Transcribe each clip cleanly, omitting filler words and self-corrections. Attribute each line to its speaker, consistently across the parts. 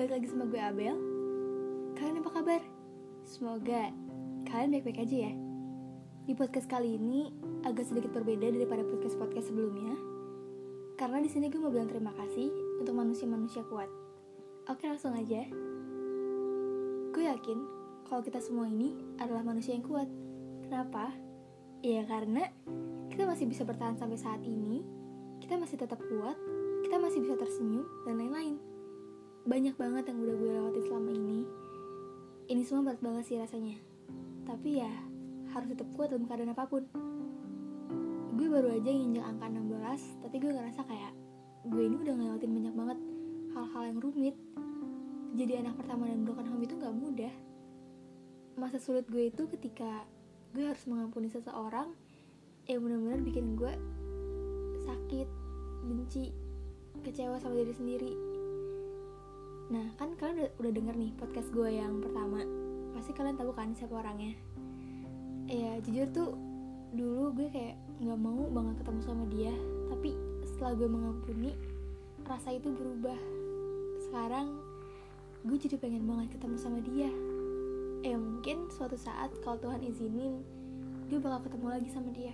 Speaker 1: balik lagi sama gue Abel. Kalian apa kabar? Semoga kalian baik-baik aja ya. Di podcast kali ini agak sedikit berbeda daripada podcast-podcast sebelumnya, karena di sini gue mau bilang terima kasih untuk manusia-manusia kuat. Oke, langsung aja. Gue yakin kalau kita semua ini adalah manusia yang kuat. Kenapa? Ya karena kita masih bisa bertahan sampai saat ini, kita masih tetap kuat, kita masih bisa tersenyum, dan lain-lain. Banyak banget yang udah gue lewatin selama ini. Ini semua berat banget sih rasanya. Tapi ya, harus tetap kuat dalam keadaan apapun. Gue baru aja nginjak angka 16, tapi gue ngerasa kayak gue ini udah ngelewatin banyak banget hal-hal yang rumit. Jadi anak pertama dan broken home itu gak mudah. Masa sulit gue itu ketika gue harus mengampuni seseorang yang benar-benar bikin gue sakit, benci, kecewa sama diri sendiri. Nah, kan kalian udah denger nih podcast gue yang pertama. Pasti kalian tahu kan siapa orangnya. Ya, jujur tuh dulu gue kayak gak mau banget ketemu sama dia. Tapi setelah gue mengampuni, rasa itu berubah. Sekarang gue jadi pengen banget ketemu sama dia. Mungkin suatu saat kalau Tuhan izinin, gue bakal ketemu lagi sama dia.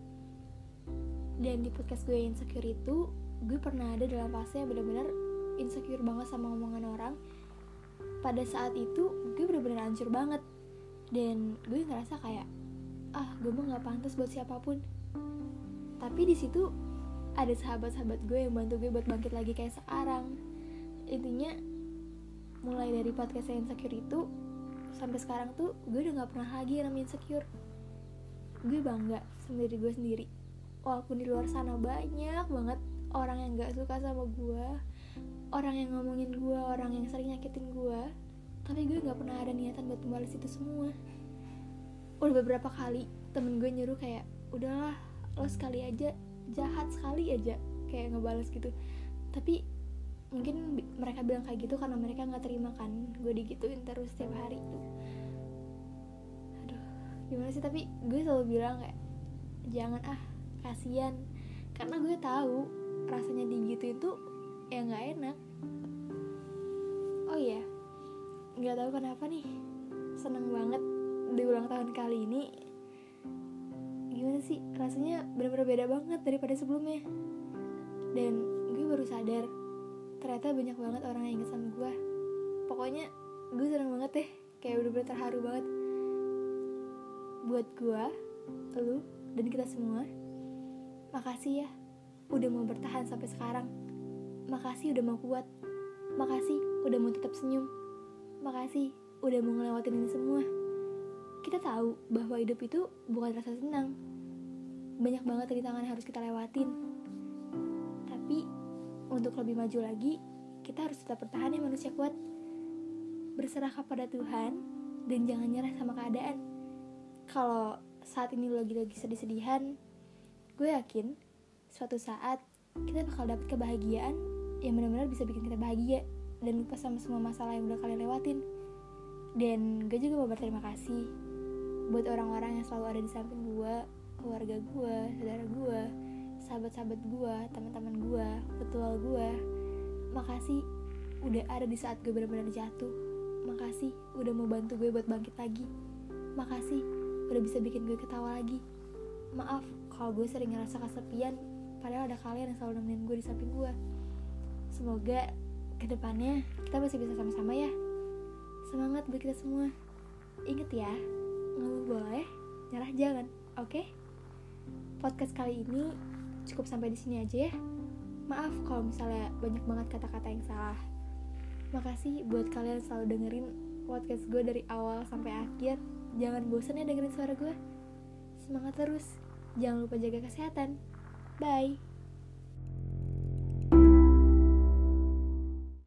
Speaker 1: Dan di podcast gue yang insecure itu, gue pernah ada dalam fase yang benar-benar insecure banget sama omongan orang. Pada saat itu gue benar-benar hancur banget, dan gue ngerasa kayak gue mah gak pantas buat siapapun. Tapi di situ ada sahabat-sahabat gue yang bantu gue buat bangkit lagi kayak sekarang. Intinya mulai dari podcast yang insecure itu sampai sekarang tuh gue udah gak pernah lagi namanya insecure. Gue bangga sama diri gue sendiri, walaupun di luar sana banyak banget orang yang gak suka sama gue, orang yang ngomongin gue, orang yang sering nyakitin gue, tapi gue gak pernah ada niatan buat membalas itu semua. Udah beberapa kali temen gue nyuruh kayak, udahlah lo sekali aja, jahat sekali aja, kayak ngebales gitu. Tapi mungkin mereka bilang kayak gitu karena mereka gak terima kan gue digituin terus setiap hari tuh. Aduh, gimana sih, tapi gue selalu bilang kayak jangan kasian, karena gue tahu rasanya digituin tuh ya nggak enak. Oh iya, nggak tahu kenapa nih seneng banget di ulang tahun kali ini. Gimana sih rasanya, bener-bener beda banget daripada sebelumnya. Dan gue baru sadar ternyata banyak banget orang yang inget sama gue. Pokoknya gue seneng banget deh, kayak bener-bener terharu banget. Buat gue, lu, dan kita semua, makasih ya udah mau bertahan sampai sekarang. Makasih udah mau kuat. Makasih udah mau tetap senyum. Makasih udah mau ngelewatin ini semua. Kita tahu bahwa hidup itu bukan rasa senang. Banyak banget rintangan yang harus kita lewatin. Tapi untuk lebih maju lagi, kita harus tetap bertahan ya manusia kuat. Berserah kepada Tuhan dan jangan nyerah sama keadaan. Kalau saat ini lagi sedih-sedihan, gue yakin suatu saat kita bakal dapet kebahagiaan yang benar-benar bisa bikin kita bahagia dan lupa sama semua masalah yang udah kalian lewatin. Dan gue juga mau berterima kasih buat orang-orang yang selalu ada di samping gue, keluarga gue, saudara gue, sahabat-sahabat gue, teman-teman gue, petual gue. Makasih udah ada di saat gue benar-benar jatuh. Makasih udah mau bantu gue buat bangkit lagi. Makasih udah bisa bikin gue ketawa lagi. Maaf kalau gue sering ngerasa kesepian, padahal ada kalian yang selalu nemenin gue di samping gue. Semoga kedepannya kita masih bisa sama-sama ya. Semangat buat kita semua. Ingat ya, ngeluh boleh, nyerah jangan, oke? Podcast kali ini cukup sampai di sini aja ya. Maaf kalau misalnya banyak banget kata-kata yang salah. Makasih buat kalian yang selalu dengerin podcast gue dari awal sampai akhir. Jangan bosan ya dengerin suara gue. Semangat terus. Jangan lupa jaga kesehatan. Bye.